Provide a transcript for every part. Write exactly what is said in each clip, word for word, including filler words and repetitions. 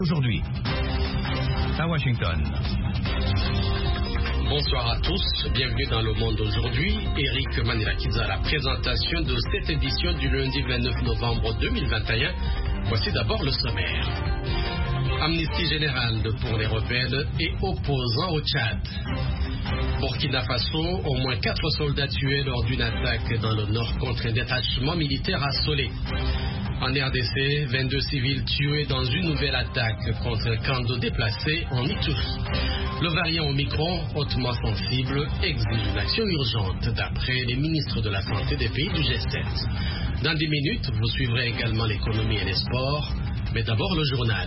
Aujourd'hui, à Washington. Bonsoir à tous, bienvenue dans Le Monde aujourd'hui. Eric Manirakiza à la présentation de cette édition du lundi vingt-neuf novembre deux mille vingt et un. Voici d'abord le sommaire. Amnistie générale pour les rebelles et opposants au Tchad. Burkina Faso, au moins quatre soldats tués lors d'une attaque dans le nord contre un détachement militaire assolé. En R D C, vingt-deux civils tués dans une nouvelle attaque contre un camp de déplacés en Ituri. Le variant Omicron, hautement sensible, exige une action urgente, d'après les ministres de la Santé des pays du G sept. Dans dix minutes, vous suivrez également l'économie et les sports, mais d'abord le journal.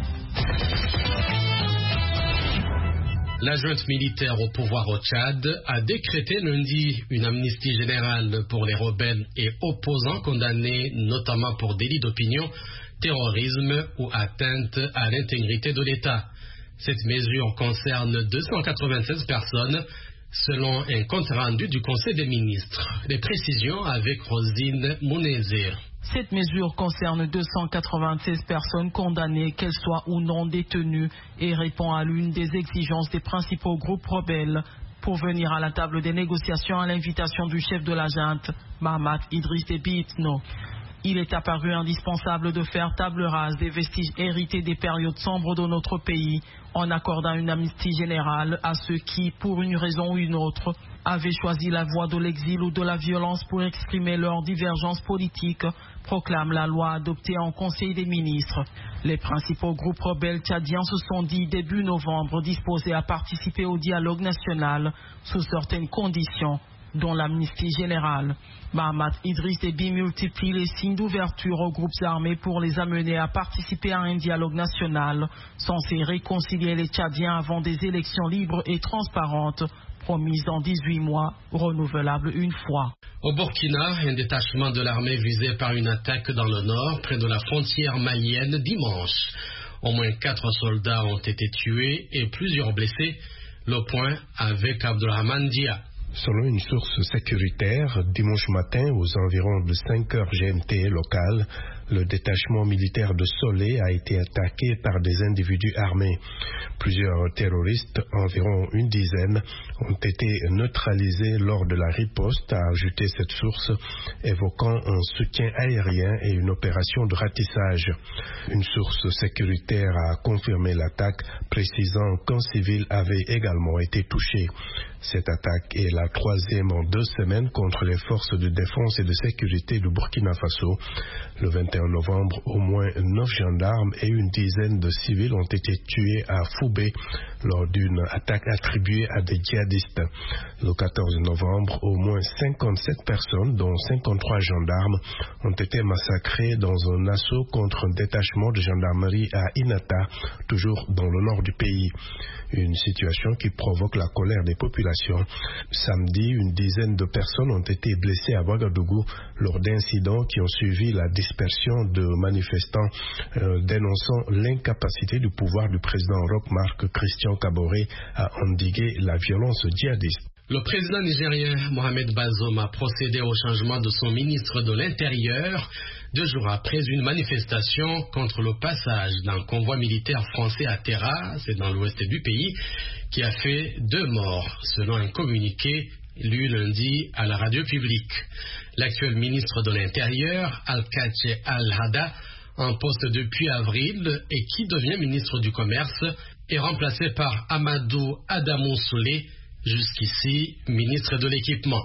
La junte militaire au pouvoir au Tchad a décrété lundi une amnistie générale pour les rebelles et opposants condamnés notamment pour délit d'opinion, terrorisme ou atteinte à l'intégrité de l'État. Cette mesure concerne deux cent quatre-vingt-seize personnes selon un compte rendu du Conseil des ministres. Les précisions avec Rosine Mounezir. Cette mesure concerne deux cent quatre-vingt-seize personnes condamnées, qu'elles soient ou non détenues, et répond à l'une des exigences des principaux groupes rebelles pour venir à la table des négociations à l'invitation du chef de la junte, Mahamat Idriss Déby Itno. Il est apparu indispensable de faire table rase des vestiges hérités des périodes sombres de notre pays en accordant une amnistie générale à ceux qui, pour une raison ou une autre, avaient choisi la voie de l'exil ou de la violence pour exprimer leurs divergences politiques, proclame la loi adoptée en Conseil des ministres. Les principaux groupes rebelles tchadiens se sont dit début novembre disposés à participer au dialogue national sous certaines conditions, dont l'amnistie générale. Mahamat Idriss Déby multiplie les signes d'ouverture aux groupes armés pour les amener à participer à un dialogue national censé réconcilier les Tchadiens avant des élections libres et transparentes promises dans dix-huit mois, renouvelables une fois. Au Burkina, un détachement de l'armée visé par une attaque dans le nord, près de la frontière malienne, dimanche. Au moins quatre soldats ont été tués et plusieurs blessés. Le point avec Abdelrahman Dia. Selon une source sécuritaire, dimanche matin, aux environs de cinq heures G M T locales, le détachement militaire de Solé a été attaqué par des individus armés. Plusieurs terroristes, environ une dizaine, ont été neutralisés lors de la riposte, a ajouté cette source, évoquant un soutien aérien et une opération de ratissage. Une source sécuritaire a confirmé l'attaque, précisant qu'un civil avait également été touché. Cette attaque est la troisième en deux semaines contre les forces de défense et de sécurité du Burkina Faso. Le vingt et un novembre, au moins neuf gendarmes et une dizaine de civils ont été tués à Foubé lors d'une attaque attribuée à des djihadistes. Le quatorze novembre, au moins cinquante-sept personnes, dont cinquante-trois gendarmes, ont été massacrées dans un assaut contre un détachement de gendarmerie à Inata, toujours dans le nord du pays. Une situation qui provoque la colère des populations. Samedi, une dizaine de personnes ont été blessées à Ouagadougou lors d'incidents qui ont suivi la dispersion de manifestants euh, dénonçant l'incapacité du pouvoir du président Roch-Marc Christian Kaboré à endiguer la violence djihadiste. Le président nigérien Mohamed Bazoum a procédé au changement de son ministre de l'Intérieur deux jours après une manifestation contre le passage d'un convoi militaire français à Terra, c'est dans l'ouest du pays, qui a fait deux morts, selon un communiqué lu lundi à la radio publique. L'actuel ministre de l'Intérieur, Al-Kache Al-Hada, en poste depuis avril et qui devient ministre du Commerce, est remplacé par Amadou Adamou Soulé, jusqu'ici ministre de l'Équipement.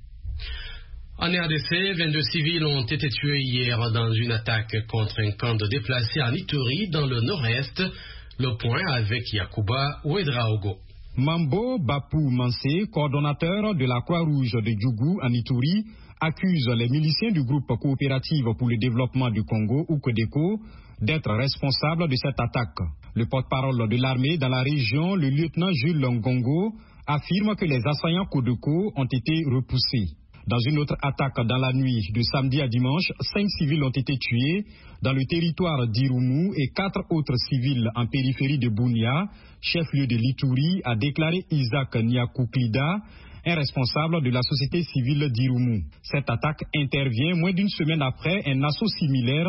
En R D C, vingt-deux civils ont été tués hier dans une attaque contre un camp de déplacés en Ituri, dans le nord-est. Le point avec Yacouba Ouedraogo. Mambo Bapou Mansé, coordonnateur de la Croix-Rouge de Djougou en Ituri, accuse les miliciens du groupe coopératif pour le développement du Congo, ou CODECO, d'être responsables de cette attaque. Le porte-parole de l'armée dans la région, le lieutenant Jules Ngongo, affirme que les assaillants CODECO ont été repoussés. Dans une autre attaque dans la nuit de samedi à dimanche, cinq civils ont été tués dans le territoire d'Irumu et quatre autres civils en périphérie de Bunia, chef-lieu de l'Ituri, a déclaré Isaac Niakouklida, un responsable de la société civile d'Irumu. Cette attaque intervient moins d'une semaine après un assaut similaire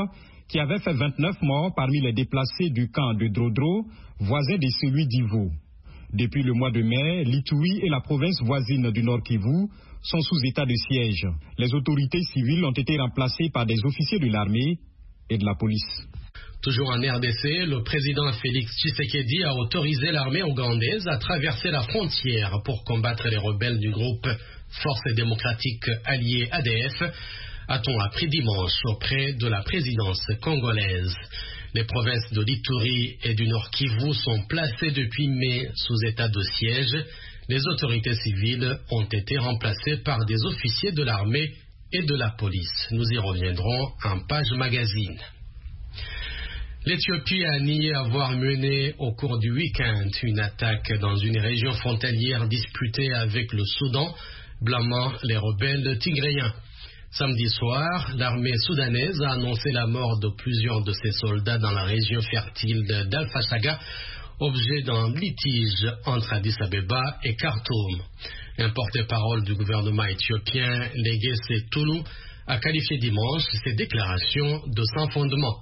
qui avait fait vingt-neuf morts parmi les déplacés du camp de Drodro, voisin de celui d'Ivo. Depuis le mois de mai, l'Ituri et la province voisine du Nord Kivu sont sous état de siège. Les autorités civiles ont été remplacées par des officiers de l'armée et de la police. Toujours en R D C, le président Félix Tshisekedi a autorisé l'armée ougandaise à traverser la frontière pour combattre les rebelles du groupe Forces démocratiques alliées A D F, a-t-on appris dimanche auprès de la présidence congolaise. Les provinces de l'Ituri et du Nord Kivu sont placées depuis mai sous état de siège. Les autorités civiles ont été remplacées par des officiers de l'armée et de la police. Nous y reviendrons en page magazine. L'Éthiopie a nié avoir mené au cours du week-end une attaque dans une région frontalière disputée avec le Soudan, blâmant les rebelles tigréens. Samedi soir, l'armée soudanaise a annoncé la mort de plusieurs de ses soldats dans la région fertile d'Al-Fashaga, objet d'un litige entre Addis Abeba et Khartoum. Un porte-parole du gouvernement éthiopien, Legesse Tulu, a qualifié dimanche ces déclarations de sans fondement.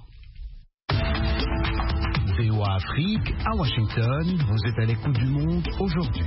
V O A Afrique, à Washington, vous êtes à l'écoute du monde aujourd'hui.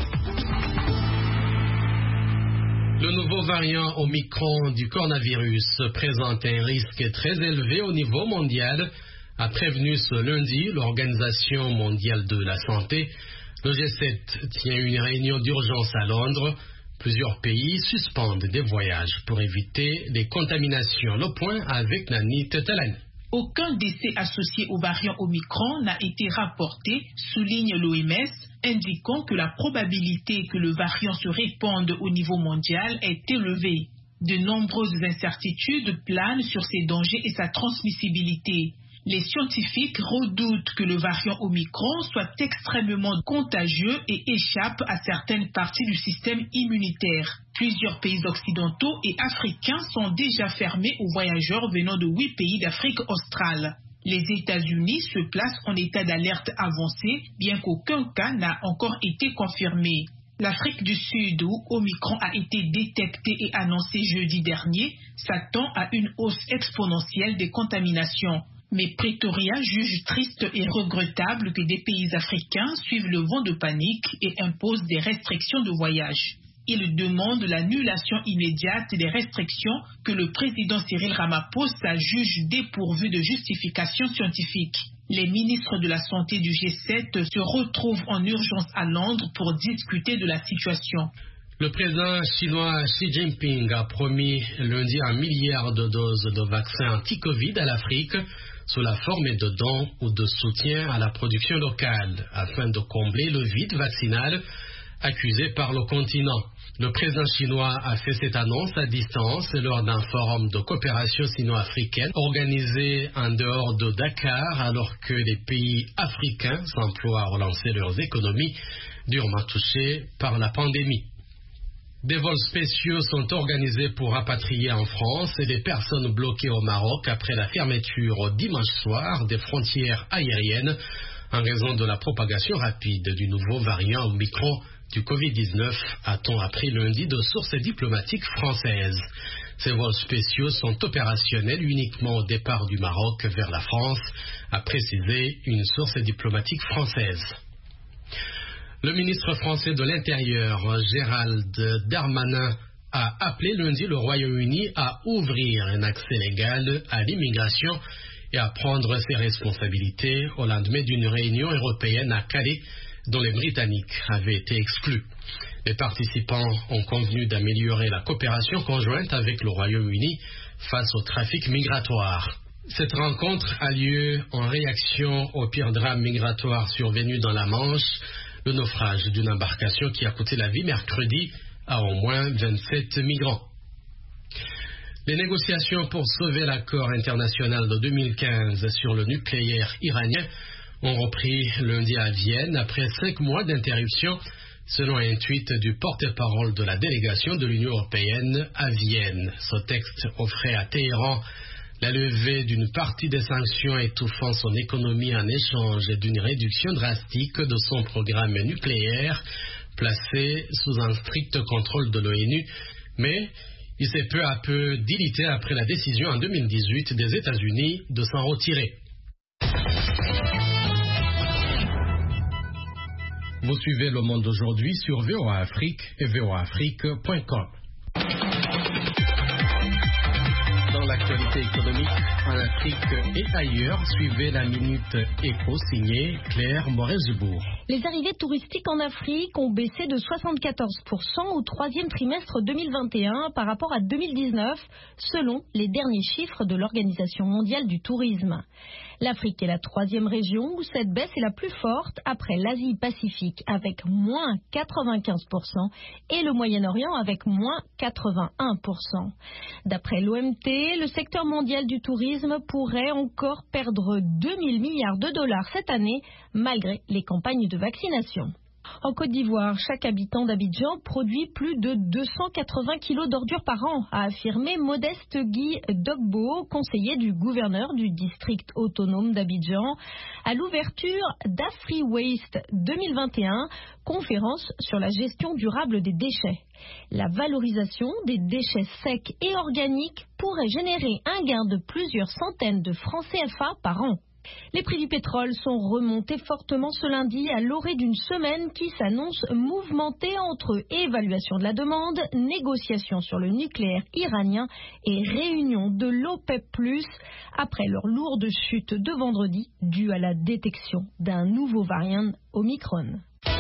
Le nouveau variant Omicron du coronavirus présente un risque très élevé au niveau mondial, a prévenu ce lundi l'Organisation mondiale de la santé. Le G sept tient une réunion d'urgence à Londres. Plusieurs pays suspendent des voyages pour éviter les contaminations. Le point avec Nani Tetelani. Aucun décès associé au variant Omicron n'a été rapporté, souligne l'O M S, indiquant que la probabilité que le variant se répande au niveau mondial est élevée. De nombreuses incertitudes planent sur ses dangers et sa transmissibilité. Les scientifiques redoutent que le variant Omicron soit extrêmement contagieux et échappe à certaines parties du système immunitaire. Plusieurs pays occidentaux et africains sont déjà fermés aux voyageurs venant de huit pays d'Afrique australe. Les États-Unis se placent en état d'alerte avancée, bien qu'aucun cas n'a encore été confirmé. L'Afrique du Sud, où Omicron a été détecté et annoncé jeudi dernier, s'attend à une hausse exponentielle des contaminations. Mais Pretoria juge triste et regrettable que des pays africains suivent le vent de panique et imposent des restrictions de voyage. Il demande l'annulation immédiate des restrictions que le président Cyril Ramaphosa juge dépourvues de justification scientifique. Les ministres de la Santé du G sept se retrouvent en urgence à Londres pour discuter de la situation. Le président chinois Xi Jinping a promis lundi un milliard de doses de vaccins anti-Covid à l'Afrique sous la forme de dons ou de soutien à la production locale, afin de combler le vide vaccinal accusé par le continent. Le président chinois a fait cette annonce à distance lors d'un forum de coopération sino-africaine organisé en dehors de Dakar, alors que les pays africains s'emploient à relancer leurs économies durement touchées par la pandémie. Des vols spéciaux sont organisés pour rapatrier en France les personnes bloquées au Maroc après la fermeture dimanche soir des frontières aériennes en raison de la propagation rapide du nouveau variant Omicron du covid dix-neuf, a-t-on appris lundi de sources diplomatiques françaises. Ces vols spéciaux sont opérationnels uniquement au départ du Maroc vers la France, a précisé une source diplomatique française. Le ministre français de l'Intérieur, Gérald Darmanin, a appelé lundi le Royaume-Uni à ouvrir un accès légal à l'immigration et à prendre ses responsabilités au lendemain d'une réunion européenne à Calais dont les Britanniques avaient été exclus. Les participants ont convenu d'améliorer la coopération conjointe avec le Royaume-Uni face au trafic migratoire. Cette rencontre a lieu en réaction au pire drame migratoire survenu dans la Manche, le naufrage d'une embarcation qui a coûté la vie mercredi à au moins vingt-sept migrants. Les négociations pour sauver l'accord international de deux mille quinze sur le nucléaire iranien ont repris lundi à Vienne après cinq mois d'interruption, selon un tweet du porte-parole de la délégation de l'Union européenne à Vienne. Ce texte offrait à Téhéran la levée d'une partie des sanctions étouffant son économie en échange d'une réduction drastique de son programme nucléaire placé sous un strict contrôle de l'ONU, mais Il s'est peu à peu dilité après la décision en deux mille dix-huit des États-Unis de s'en retirer. Vous suivez Le Monde d'aujourd'hui sur V O A Afrique et V O A Afrique point com. Dans l'actualité économique en Afrique et ailleurs, suivez la Minute Éco signée Claire Moret-Zubourg. Les arrivées touristiques en Afrique ont baissé de soixante-quatorze pour cent au troisième trimestre deux mille vingt et un par rapport à deux mille dix-neuf, selon les derniers chiffres de l'Organisation mondiale du tourisme. L'Afrique est la troisième région où cette baisse est la plus forte après l'Asie-Pacifique avec moins quatre-vingt-quinze pour cent et le Moyen-Orient avec moins quatre-vingt-un pour cent. D'après l'O M T, le secteur mondial du tourisme pourrait encore perdre deux mille milliards de dollars cette année malgré les campagnes de vaccination. En Côte d'Ivoire, chaque habitant d'Abidjan produit plus de deux cent quatre-vingts kilos d'ordures par an, a affirmé Modeste Guy Dogbo, conseiller du gouverneur du district autonome d'Abidjan, à l'ouverture d'Afri Waste deux mille vingt et un, conférence sur la gestion durable des déchets. La valorisation des déchets secs et organiques pourrait générer un gain de plusieurs centaines de francs C F A par an. Les prix du pétrole sont remontés fortement ce lundi à l'orée d'une semaine qui s'annonce mouvementée entre évaluation de la demande, négociations sur le nucléaire iranien et réunion de l'OPEP plus, après leur lourde chute de vendredi due à la détection d'un nouveau variant Omicron.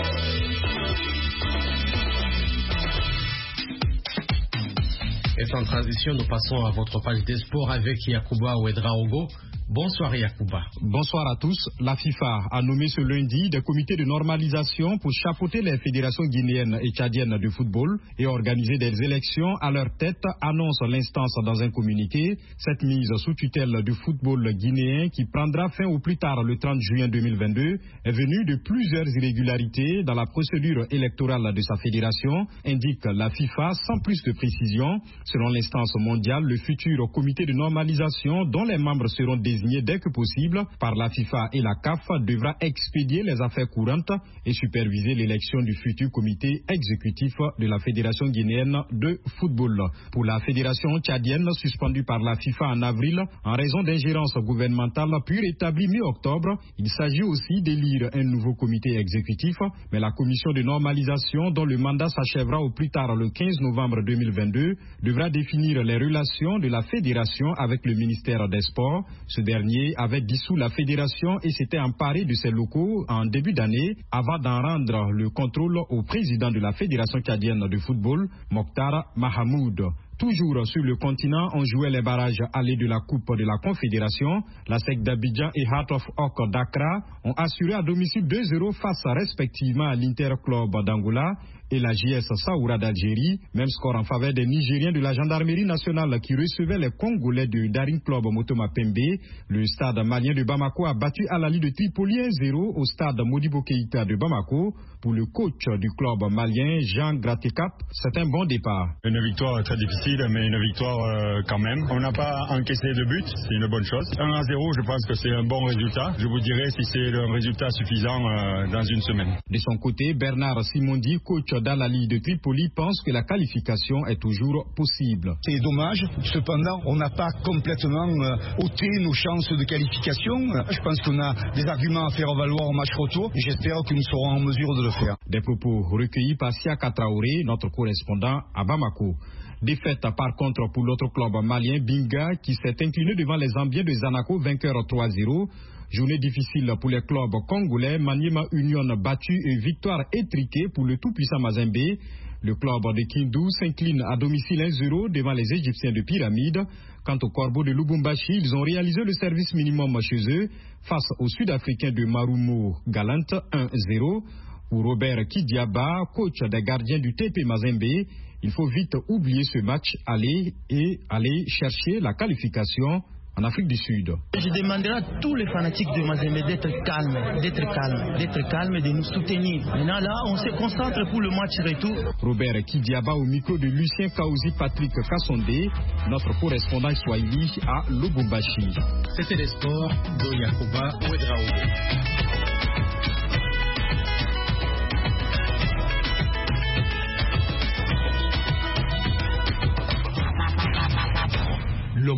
Et en transition, nous passons à votre page des sports avec Yacouba Ouedraogo. Bonsoir Yacouba. Bonsoir à tous. La FIFA a nommé ce lundi des comités de normalisation pour chapeauter les fédérations guinéennes et tchadiennes de football et organiser des élections à leur tête, annonce l'instance dans un communiqué. Cette mise sous tutelle du football guinéen qui prendra fin au plus tard le trente juin deux mille vingt-deux est venue de plusieurs irrégularités dans la procédure électorale de sa fédération, indique la FIFA sans plus de précision. Selon l'instance mondiale, le futur comité de normalisation dont les membres seront désignés dès que possible par la FIFA et la C A F devra expédier les affaires courantes et superviser l'élection du futur comité exécutif de la Fédération guinéenne de football. Pour la Fédération tchadienne suspendue par la FIFA en avril en raison d'ingérence gouvernementale puis rétablie mi-octobre, il s'agit aussi d'élire un nouveau comité exécutif, mais la commission de normalisation dont le mandat s'achèvera au plus tard le quinze novembre deux mille vingt-deux devra définir les relations de la Fédération avec le ministère des Sports. Ce dernier avait dissous la fédération et s'était emparé de ses locaux en début d'année avant d'en rendre le contrôle au président de la Fédération tchadienne de football, Mokhtar Mahamoud. Toujours sur le continent, on jouait les barrages allés de la Coupe de la Confédération. La S E C d'Abidjan et Heart of Oak d'Accra ont assuré à domicile deux zéro face respectivement à l'Inter Club d'Angola et la J S Saoura d'Algérie. Même score en faveur des Nigériens de la gendarmerie nationale qui recevaient les Congolais de Daring Club Motoma Pembe. Le stade malien de Bamako a battu Al-Ali de Tripoli un zéro au stade Modibo Keïta de Bamako. Pour le coach du club malien, Jean Gratekap, c'est un bon départ. Une victoire très difficile, mais une victoire euh, quand même. On n'a pas encaissé de but, c'est une bonne chose. un à zéro, je pense que c'est un bon résultat. Je vous dirai si c'est un résultat suffisant euh, dans une semaine. De son côté, Bernard Simondi, coach d'Al-Ali de Tripoli, pense que la qualification est toujours possible. C'est dommage, cependant, on n'a pas complètement euh, ôté nos chances de qualification. Je pense qu'on a des arguments à faire valoir au match retour et j'espère que nous serons en mesure de le faire. Des propos recueillis par Siaka Traoré, notre correspondant à Bamako. Défaite par contre pour l'autre club malien, Binga, qui s'est incliné devant les Zambiens de Zanaco, vainqueur trois zéro. Journée difficile pour les clubs congolais, Maniema Union battu et victoire étriquée pour le tout-puissant Mazembe. Le club de Kindu s'incline à domicile un zéro devant les Égyptiens de Pyramide. Quant aux Corbeaux de Lubumbashi, ils ont réalisé le service minimum chez eux face aux Sud-Africains de Marumo Galante un zéro. Pour Robert Kidiaba, coach des gardiens du T P Mazembe, il faut vite oublier ce match aller et aller chercher la qualification en Afrique du Sud. Je demanderai à tous les fanatiques de Mazembe d'être calmes, d'être calmes, d'être calmes et de nous soutenir. Maintenant là, on se concentre pour le match retour. Robert Kidiaba au micro de Lucien Kaouzi Patrick Kassondé, notre correspondant Swahili à Lubumbashi. C'était les sports de Yacouba Ouedraogo.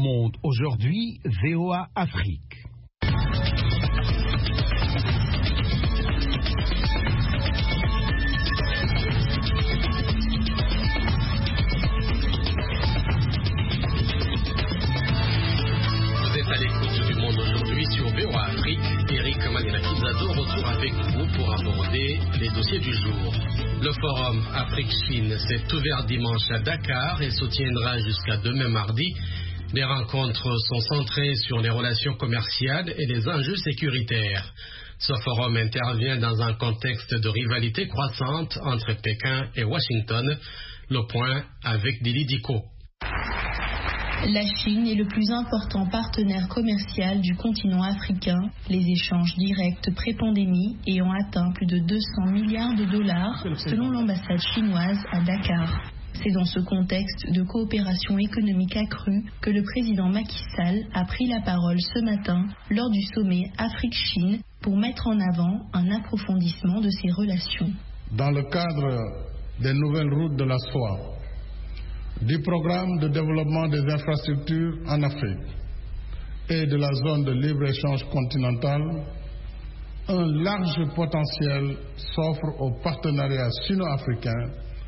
monde aujourd'hui, V O A Afrique. Vous êtes à l'écoute du monde aujourd'hui sur V O A Afrique. Eric Manila-Kizado retour avec vous pour aborder les dossiers du jour. Le forum Afrique-Chine s'est ouvert dimanche à Dakar et se tiendra jusqu'à demain mardi. Les rencontres sont centrées sur les relations commerciales et les enjeux sécuritaires. Ce forum intervient dans un contexte de rivalité croissante entre Pékin et Washington. Le point avec Dili Diko. La Chine est le plus important partenaire commercial du continent africain, les échanges directs pré-pandémie ayant atteint plus de deux cents milliards de dollars selon l'ambassade chinoise à Dakar. C'est dans ce contexte de coopération économique accrue que le président Macky Sall a pris la parole ce matin lors du sommet Afrique-Chine pour mettre en avant un approfondissement de ces relations. Dans le cadre des nouvelles routes de la soie, du programme de développement des infrastructures en Afrique et de la zone de libre-échange continentale, un large potentiel s'offre au partenariat sino-africain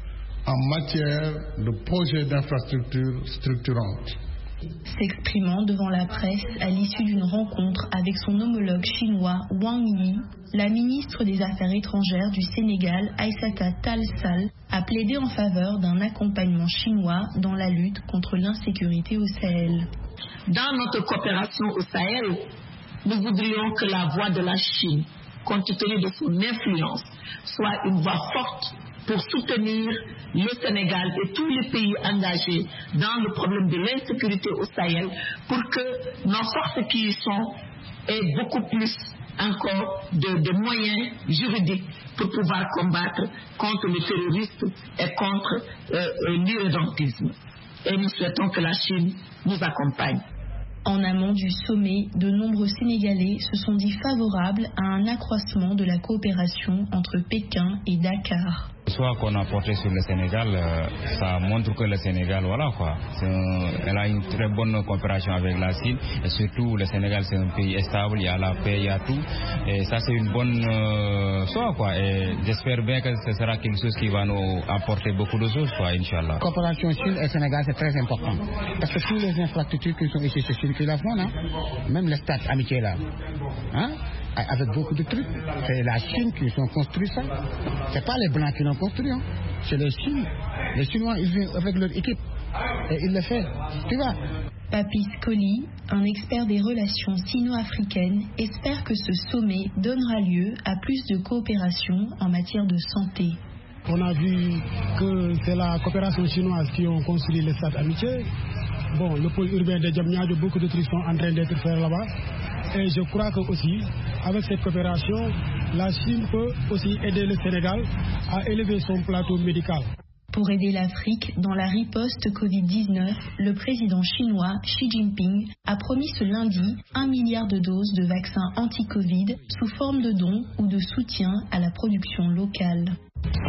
en matière de projets d'infrastructures structurantes. S'exprimant devant la presse à l'issue d'une rencontre avec son homologue chinois Wang Yi, la ministre des Affaires étrangères du Sénégal, Aïssata Tall Sall, a plaidé en faveur d'un accompagnement chinois dans la lutte contre l'insécurité au Sahel. Dans notre coopération au Sahel, nous voudrions que la voix de la Chine, compte tenu de son influence, soit une voix forte pour soutenir le Sénégal et tous les pays engagés dans le problème de l'insécurité au Sahel pour que nos forces qui y sont aient beaucoup plus encore de, de moyens juridiques pour pouvoir combattre contre le terrorisme et contre euh, l'irrédentisme. Et nous souhaitons que la Chine nous accompagne. En amont du sommet, de nombreux Sénégalais se sont dit favorables à un accroissement de la coopération entre Pékin et Dakar. Soit qu'on a porté sur le Sénégal, euh, ça montre que le Sénégal, voilà quoi, un, elle a une très bonne coopération avec la Chine et surtout le Sénégal c'est un pays stable, il y a la paix, il y a tout et ça c'est une bonne euh, chose quoi et j'espère bien que ce sera quelque chose qui va nous apporter beaucoup de choses quoi, Inch'Allah. La coopération Chine et Sénégal c'est très important parce que toutes les infrastructures qui sont ici c'est Chine qui la font, hein? Même les stades amitiés là, hein? Avec beaucoup de trucs. C'est la Chine qui ont construit ça. C'est pas les Blancs qui l'ont construit. Hein. C'est les Chinois. Les Chinois, ils viennent avec leur équipe. Et ils le font. Tu vois. Papis Koli, un expert des relations sino-africaines, espère que ce sommet donnera lieu à plus de coopération en matière de santé. On a vu que c'est la coopération chinoise qui ont construit les stades amitiés. Bon, le pôle urbain de Diamniadio, beaucoup de trucs sont en train d'être faits là-bas. Et je crois que aussi, avec cette coopération, la Chine peut aussi aider le Sénégal à élever son plateau médical. Pour aider l'Afrique dans la riposte covid dix-neuf, le président chinois Xi Jinping a promis ce lundi un milliard de doses de vaccins anti-Covid sous forme de dons ou de soutien à la production locale.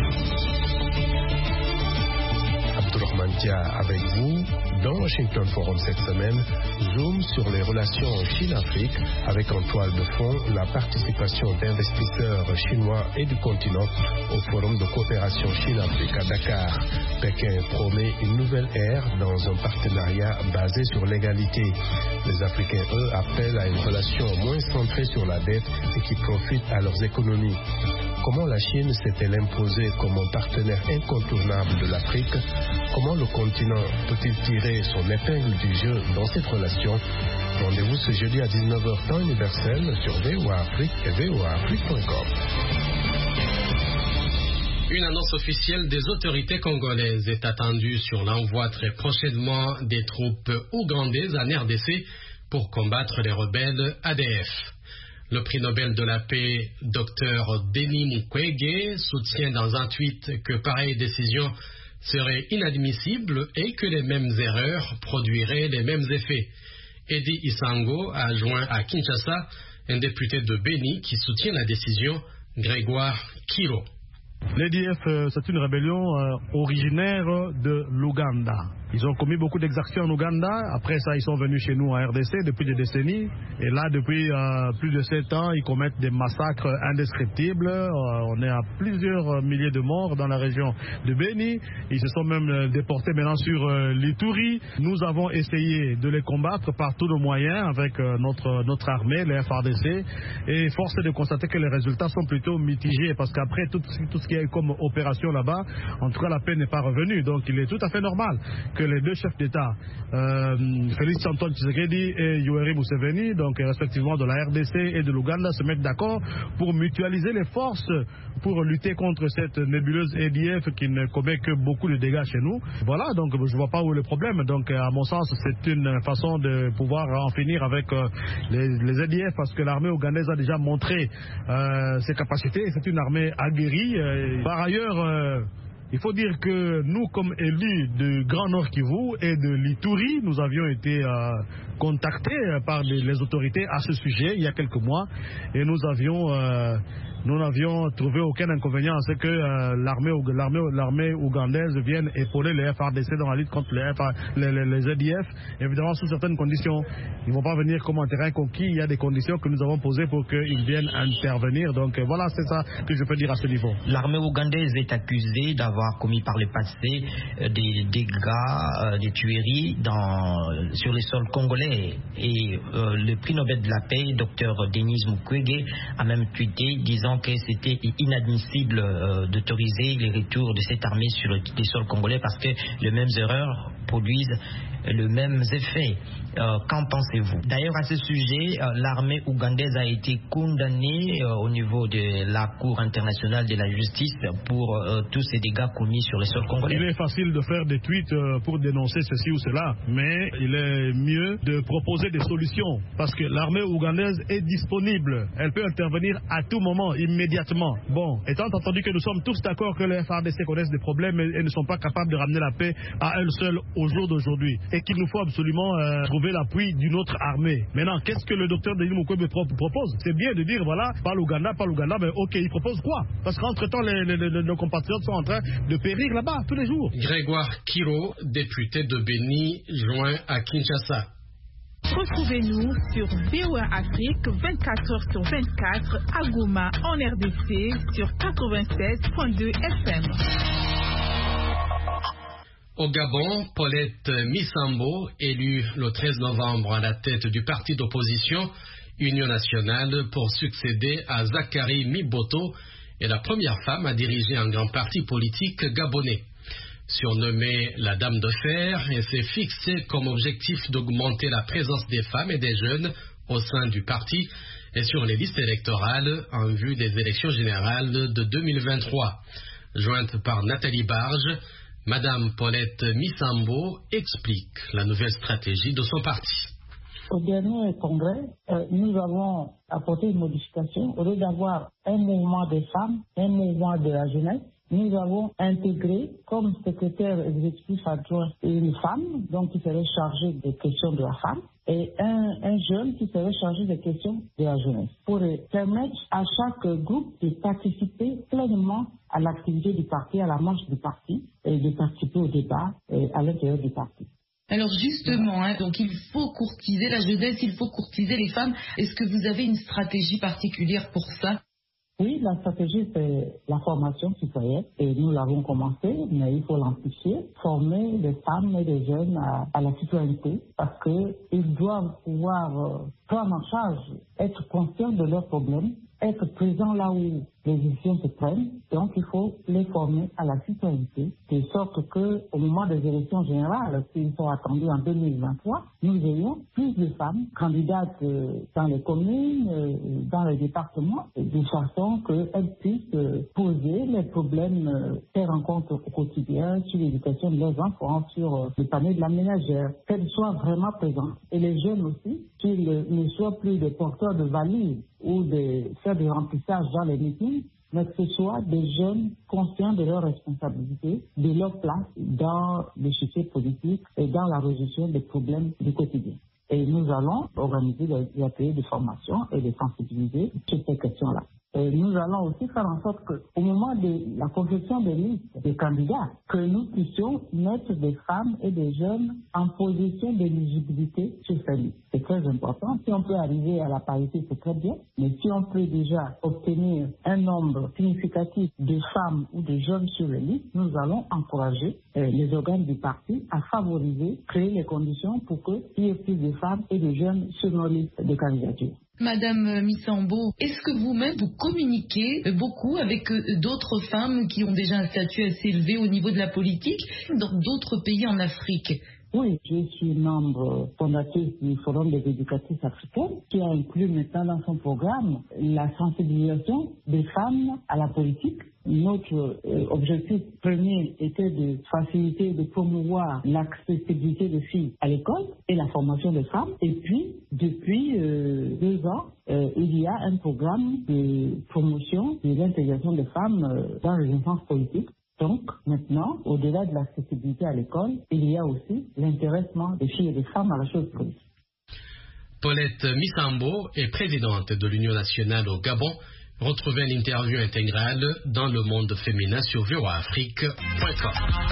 Abdourahmane Dia avec vous dans Washington Forum cette semaine. Zoom sur les relations Chine-Afrique avec en toile de fond la participation d'investisseurs chinois et du continent au Forum de coopération Chine-Afrique à Dakar. Pékin promet une nouvelle ère dans un partenariat basé sur l'égalité. Les Africains, eux, appellent à une relation moins centrée sur la dette et qui profite à leurs économies. Comment la Chine s'est-elle imposée comme un partenaire incontournable de l'Afrique? Comment le continent peut-il tirer son épingle du jeu dans cette relation? Rendez-vous ce jeudi à dix-neuf heures temps universel sur V O A Afrique et V O A Afrique point com. Une annonce officielle des autorités congolaises est attendue sur l'envoi très prochainement des troupes ougandaises en R D C pour combattre les rebelles A D F. Le prix Nobel de la paix, Dr Denis Mukwege, soutient dans un tweet que pareille décision serait inadmissible et que les mêmes erreurs produiraient les mêmes effets. Eddie Isango a joint à Kinshasa un député de Béni qui soutient la décision, Grégoire Kiro. L'A D F, c'est une rébellion originaire de l'Ouganda. Ils ont commis beaucoup d'exactions en Ouganda. Après ça, ils sont venus chez nous en R D C depuis des décennies. Et là, depuis euh, plus de sept ans, ils commettent des massacres indescriptibles. Euh, on est à plusieurs milliers de morts dans la région de Béni. Ils se sont même euh, déportés maintenant sur euh, l'Ituri. Nous avons essayé de les combattre par tous nos moyens avec euh, notre, notre armée, les F A R D C. Et force est de constater que les résultats sont plutôt mitigés parce qu'après tout, tout ce qu'il y a eu comme opération là-bas, en tout cas la paix n'est pas revenue. Donc il est tout à fait normal que les deux chefs d'État, euh, Félix Antoine Tshisekedi et Yoweri Museveni, donc respectivement de la R D C et de l'Ouganda, se mettent d'accord pour mutualiser les forces pour lutter contre cette nébuleuse A D F qui ne commet que beaucoup de dégâts chez nous. Voilà, donc je ne vois pas où est le problème. Donc à mon sens, c'est une façon de pouvoir en finir avec euh, les, les A D F parce que l'armée ougandaise a déjà montré euh, ses capacités. C'est une armée aguerrie. Euh, par ailleurs, euh, il faut dire que nous, comme élus de Grand Nord Kivu et de l'Ituri, nous avions été euh, contactés par les, les autorités à ce sujet il y a quelques mois et nous avions, euh, nous n'avions trouvé aucun inconvénient à ce que euh, l'armée, l'armée, l'armée ougandaise vienne épauler les F A R D C dans la lutte contre les, F A, les, les, les A D F, évidemment sous certaines conditions. Ils ne vont pas venir comme un terrain conquis, il y a des conditions que nous avons posées pour qu'ils viennent intervenir. Donc voilà, c'est ça que je peux dire à ce niveau. L'armée ougandaise est accusée d'avoir commis par le passé euh, des dégâts, euh, des tueries dans, sur les sols congolais. Et euh, le prix Nobel de la paix, docteur Denis Mukwege, a même tweeté disant que c'était inadmissible euh, d'autoriser les retours de cette armée sur le, les sols congolais parce que les mêmes erreurs produisent les mêmes effets. Euh, qu'en pensez-vous? D'ailleurs, à ce sujet, euh, l'armée ougandaise a été condamnée euh, au niveau de la Cour internationale de la justice pour euh, tous ces dégâts commis sur les sols congolais. Il est facile de faire des tweets euh, pour dénoncer ceci ou cela, mais il est mieux de proposer des solutions parce que l'armée ougandaise est disponible. Elle peut intervenir à tout moment, immédiatement. Bon, étant entendu que nous sommes tous d'accord que les F A R D C connaissent des problèmes et, et ne sont pas capables de ramener la paix à elles seules au jour d'aujourd'hui et qu'il nous faut absolument euh, trouver l'appui d'une autre armée. Maintenant, qu'est-ce que le docteur Denis Mukwege propose? C'est bien de dire, voilà, pas l'Ouganda, pas l'Ouganda, mais ok, il propose quoi? Parce qu'entre-temps, les, les, les, nos compatriotes sont en train de périr là-bas, tous les jours. Grégoire Kiro, député de Béni, joint à Kinshasa. Retrouvez-nous sur B O A Afrique vingt-quatre heures sur vingt-quatre à Goma en R D C sur quatre-vingt-seize point deux F M. Au Gabon, Paulette Missambo, élue le treize novembre à la tête du parti d'opposition Union nationale pour succéder à Zachary Miboto, est la première femme à diriger un grand parti politique gabonais. Surnommée la Dame de Fer, elle s'est fixée comme objectif d'augmenter la présence des femmes et des jeunes au sein du parti et sur les listes électorales en vue des élections générales de deux mille vingt-trois. Jointe par Nathalie Barge, Madame Paulette Missambo explique la nouvelle stratégie de son parti. Au dernier congrès, euh, nous avons apporté une modification. Au lieu d'avoir un mouvement des femmes, un mouvement de la jeunesse, nous avons intégré comme secrétaire exécutif adjoint une femme, donc qui serait chargée des questions de la femme, et un, un jeune qui serait chargé des questions de la jeunesse, pour permettre à chaque groupe de participer pleinement à l'activité du parti, à la marche du parti, et de participer au débat à l'intérieur du parti. Alors justement, hein, donc il faut courtiser la jeunesse, il faut courtiser les femmes. Est-ce que vous avez une stratégie particulière pour ça? Oui, la stratégie, c'est la formation citoyenne et nous l'avons commencé, mais il faut l'amplifier, former les femmes et les jeunes à, à la citoyenneté parce qu'ils doivent pouvoir euh, prendre en charge, être conscients de leurs problèmes, être présents là où les décisions se prennent. Donc, il faut les former à la citoyenneté, de sorte qu'au moment des élections générales, qui sont attendues en deux mille vingt-trois, nous ayons plus de femmes candidates dans les communes, dans les départements, de façon qu'elles puissent poser les problèmes qu'elles rencontrent au quotidien sur l'éducation de leurs enfants, sur le panier de la ménagère, qu'elles soient vraiment présentes. Et les jeunes aussi, qu'ils ne soient plus des porteurs de valises ou de faire des remplissages dans les meetings, mais que ce soit des jeunes conscients de leurs responsabilités, de leur place dans l'échiquier politique et dans la résolution des problèmes du quotidien. Et nous allons organiser des ateliers de formation et de sensibiliser sur ces questions-là. Et nous allons aussi faire en sorte qu'au moment de la conception des listes des candidats, que nous puissions mettre des femmes et des jeunes en position d'éligibilité sur ces listes. C'est très important. Si on peut arriver à la parité, c'est très bien. Mais si on peut déjà obtenir un nombre significatif de femmes ou de jeunes sur les listes, nous allons encourager euh, les organes du parti à favoriser, créer les conditions pour qu'il y ait plus de femmes et de jeunes sur nos listes de candidature. Madame Misambo, est-ce que vous-même vous communiquez beaucoup avec d'autres femmes qui ont déjà un statut assez élevé au niveau de la politique dans d'autres pays en Afrique? Oui, je suis membre fondatrice du Forum des éducatrices africaines qui a inclus maintenant dans son programme la sensibilisation des femmes à la politique. Notre euh, objectif premier était de faciliter, de promouvoir l'accessibilité des filles à l'école et la formation des femmes. Et puis, depuis euh, deux ans, euh, il y a un programme de promotion de l'intégration des femmes euh, dans les instances politiques. Donc, maintenant, au-delà de l'accessibilité à l'école, il y a aussi l'intéressement des filles et des femmes à la chose politique. Paulette Misambo est présidente de l'Union nationale au Gabon. Retrouvez l'interview intégrale dans le monde féminin sur v o a afrique point com.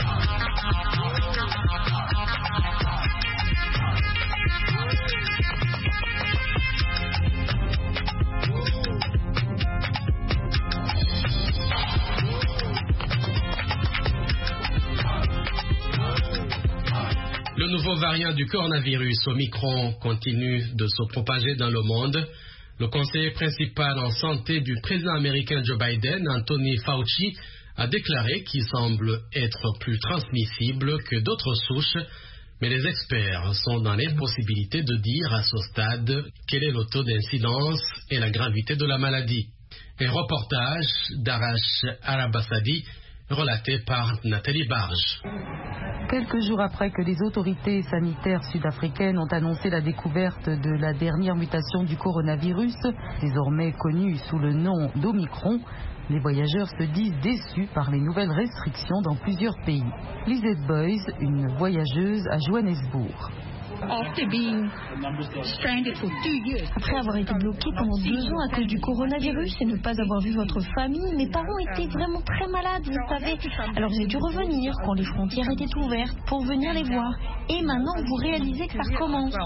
Le nouveau variant du coronavirus Omicron continue de se propager dans le monde. Le conseiller principal en santé du président américain Joe Biden, Anthony Fauci, a déclaré qu'il semble être plus transmissible que d'autres souches, mais les experts sont dans l'impossibilité de dire à ce stade quel est le taux d'incidence et la gravité de la maladie. Un reportage d'Arash Arabassadi relaté par Nathalie Barge. Quelques jours après que les autorités sanitaires sud-africaines ont annoncé la découverte de la dernière mutation du coronavirus, désormais connue sous le nom d'Omicron, les voyageurs se disent déçus par les nouvelles restrictions dans plusieurs pays. Lisette Boys, une voyageuse à Johannesburg. Après avoir été bloqué pendant deux ans à cause du coronavirus et ne pas avoir vu votre famille, mes parents étaient vraiment très malades, vous savez. Alors j'ai dû revenir quand les frontières étaient ouvertes pour venir les voir. Et maintenant, vous réalisez que ça recommence.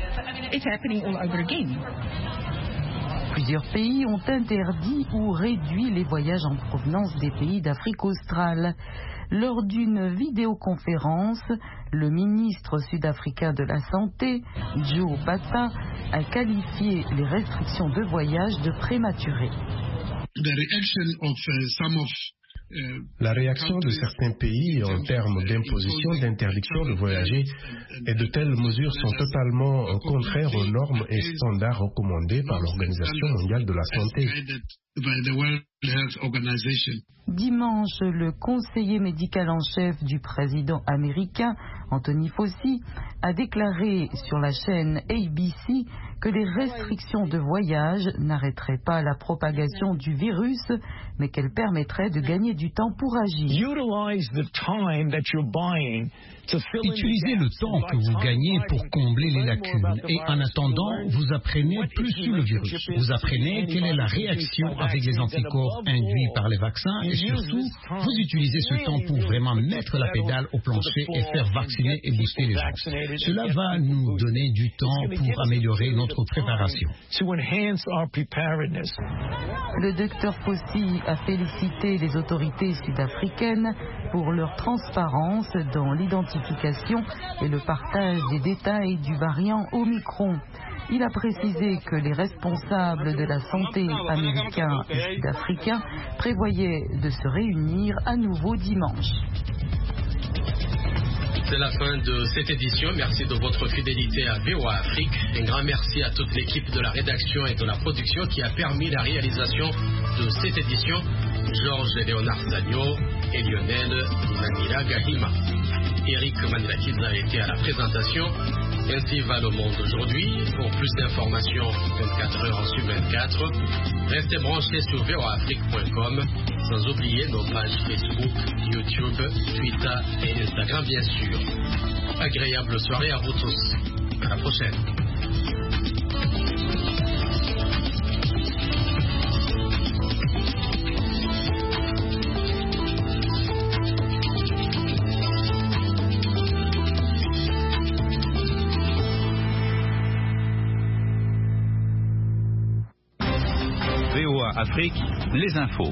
Plusieurs pays ont interdit ou réduit les voyages en provenance des pays d'Afrique australe. Lors d'une vidéoconférence, le ministre sud-africain de la Santé, Joe Pata, a qualifié les restrictions de voyage de prématurées. La réaction de certains pays en termes d'imposition, d'interdiction de voyager et de telles mesures sont totalement contraires aux normes et standards recommandés par l'Organisation mondiale de la santé. Dimanche, le conseiller médical en chef du président américain, Anthony Fauci, a déclaré sur la chaîne A B C que les restrictions de voyage n'arrêteraient pas la propagation du virus, mais qu'elles permettraient de gagner du temps pour agir. Utilisez le temps que vous gagnez pour combler les lacunes et en attendant, vous apprenez plus sur le virus. Vous apprenez quelle est la réaction avec les anticorps induits par les vaccins et surtout, vous utilisez ce temps pour vraiment mettre la pédale au plancher et faire vacciner et booster les gens. Cela va nous donner du temps pour améliorer notre préparation. Le docteur Fauci a félicité les autorités sud-africaines pour leur transparence dans l'identification et le partage des détails du variant Omicron. Il a précisé que les responsables de la santé américains et sud-africains prévoyaient de se réunir à nouveau dimanche. C'est la fin de cette édition. Merci de votre fidélité à V O A Afrique. Un grand merci à toute l'équipe de la rédaction et de la production qui a permis la réalisation de cette édition. Georges Léonard Sagno et Lionel Nanira Gahima. Eric Manilakidze a été à la présentation. Ainsi va le monde aujourd'hui. Pour plus d'informations, vingt-quatre heures sur vingt-quatre, restez branchés sur v o a afrique point com, sans oublier nos pages Facebook, YouTube, Twitter et Instagram bien sûr. Agréable soirée à vous tous. À la prochaine. Afrique, les infos.